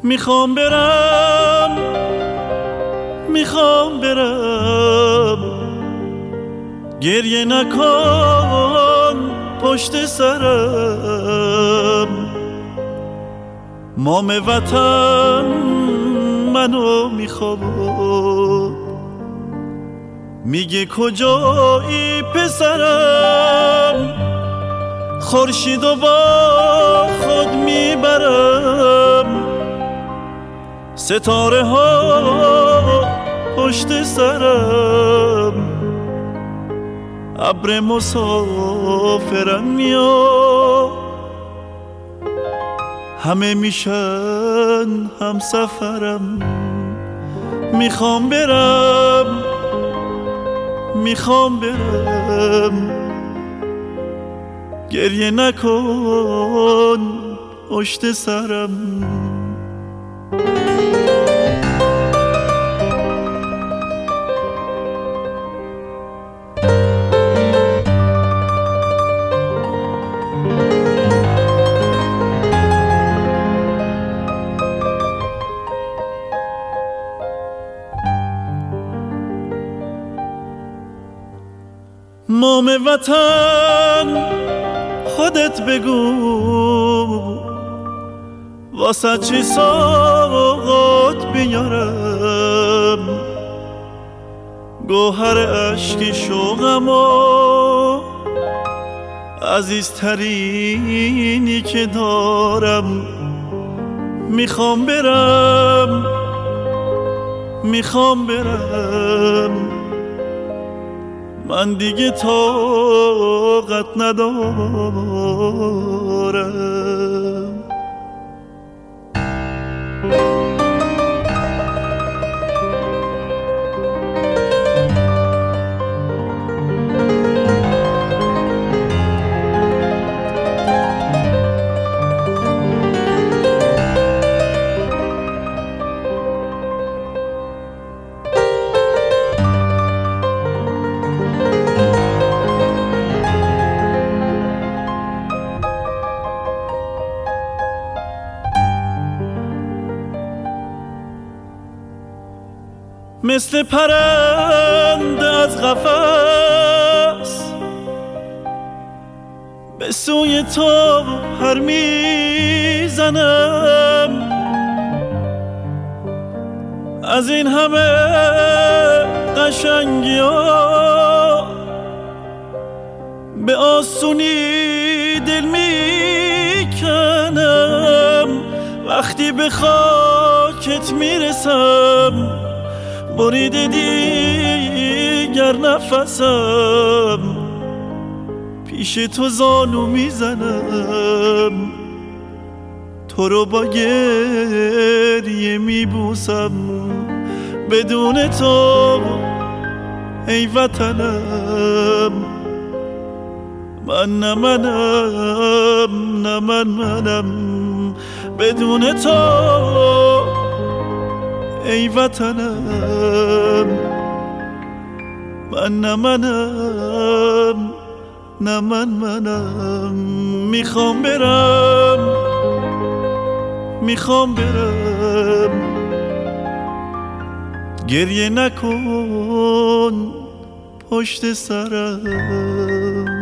میخوام برم گریه نکن پشت سرم. مام وطن منو میخواد، میگه کجایی پسرم، خورشیدو با خود میبرم، ستاره ها پشت سرم، ابر مسافرم میاد، همه میشن هم سفرم. میخوام برم گریه نکن پشت سرم. مام وطن خودت بگو واسه چی ساقات بیارم، گوهر عشق شوقم و عزیزترینی که دارم. میخوام برم من دیگه طاقت ندارم. مثل پرنده از قفس به سوی تو پر میزنم، از این همه قشنگی ها به آسونی دل میکنم. وقتی به خاکت میرسم برید دیگر نفسم، پیش تو زانو میزنم، تو رو با گریه میبوسم. بدون تو ای وطنم من نه منم، بدون تو ای وطنم من نه منم. میخوام برم گریه نکن پشت سرم.